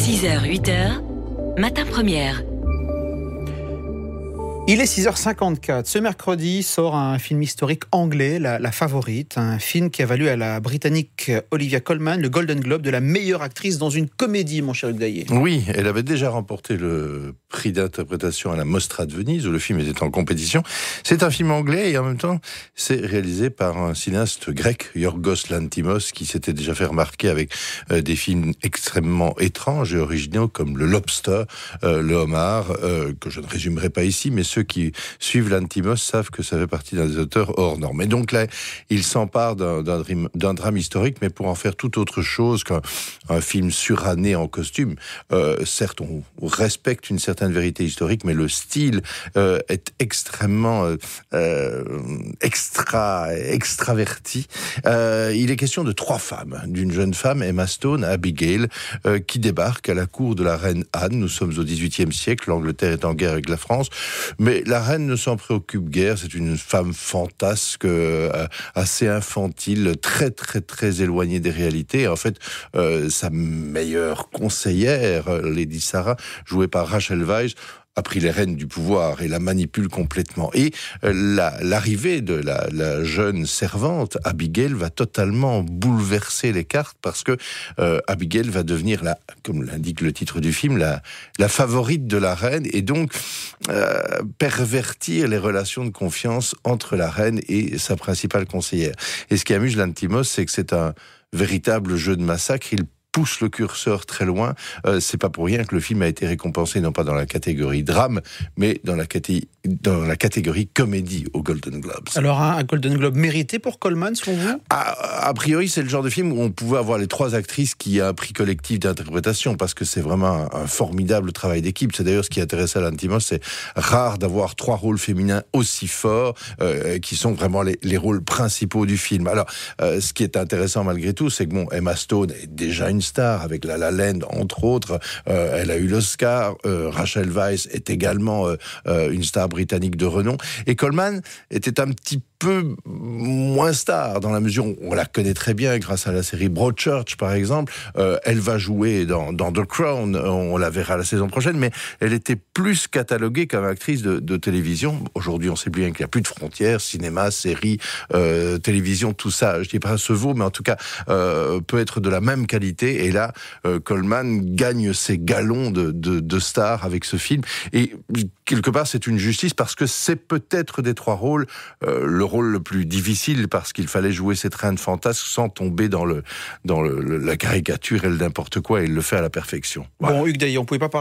6h, 8h, Matin Première. Il est 6h54. Ce mercredi sort un film historique anglais, La Favorite, un film qui a valu à la Britannique Olivia Colman le Golden Globe de la meilleure actrice dans une comédie, mon cher Hugues Daillet. Oui, elle avait déjà remporté le prix d'interprétation à la Mostra de Venise, où le film était en compétition. C'est un film anglais et en même temps, c'est réalisé par un cinéaste grec, Yorgos Lanthimos, qui s'était déjà fait remarquer avec des films extrêmement étranges et originaux comme Le Lobster, Le Homard, que je ne résumerai pas ici, mais ceux qui suivent Lanthimos savent que ça fait partie d'un des auteurs hors normes. Et donc là, il s'empare d'un drame historique, mais pour en faire tout autre chose qu'un film suranné en costume. Certes, on respecte une certaine vérité historique, mais le style est extrêmement extraverti. Il est question de 3 femmes. D'une jeune femme, Emma Stone, Abigail, qui débarque à la cour de la reine Anne. Nous sommes au XVIIIe siècle, l'Angleterre est en guerre avec la France. Mais la reine ne s'en préoccupe guère, c'est une femme fantasque, assez infantile, très très très éloignée des réalités. En fait, sa meilleure conseillère, Lady Sarah, jouée par Rachel Weisz, a pris les rênes du pouvoir et la manipule complètement. Et l'arrivée de la jeune servante, Abigail, va totalement bouleverser les cartes parce que Abigail va devenir, comme l'indique le titre du film, la favorite de la reine et donc pervertir les relations de confiance entre la reine et sa principale conseillère. Et ce qui amuse Lanthimos, c'est que c'est un véritable jeu de massacre. Il pousse le curseur très loin. C'est pas pour rien que le film a été récompensé non pas dans la catégorie drame, mais dans la catégorie comédie aux Golden Globes. Alors un Golden Globe mérité pour Colman, selon vous ? A priori, c'est le genre de film où on pouvait avoir les 3 actrices qui a un prix collectif d'interprétation, parce que c'est vraiment un formidable travail d'équipe. C'est d'ailleurs ce qui intéressait Lanthimos, c'est rare d'avoir 3 rôles féminins aussi forts, qui sont vraiment les rôles principaux du film. Alors, ce qui est intéressant malgré tout, c'est que Emma Stone est déjà une star avec La La Land, entre autres. Elle a eu l'Oscar. Rachel Weisz est également une star britannique de renom. Et Colman était un petit peu moins star, dans la mesure où on la connaît très bien grâce à la série Broadchurch, par exemple. Elle va jouer dans The Crown, on la verra la saison prochaine, mais elle était plus cataloguée comme actrice de télévision. Aujourd'hui, on sait bien qu'il n'y a plus de frontières, cinéma, série, télévision, tout ça, je dis pas ce vaut, mais en tout cas, peut être de la même qualité. Et là, Colman gagne ses galons de star avec ce film. Et quelque part, c'est une justice parce que c'est peut-être des 3 rôles, le rôle le plus difficile parce qu'il fallait jouer cette reine fantasque sans tomber dans la caricature et le n'importe quoi, et il le fait à la perfection. Voilà. Bon, Hugues Daillet, on pouvait pas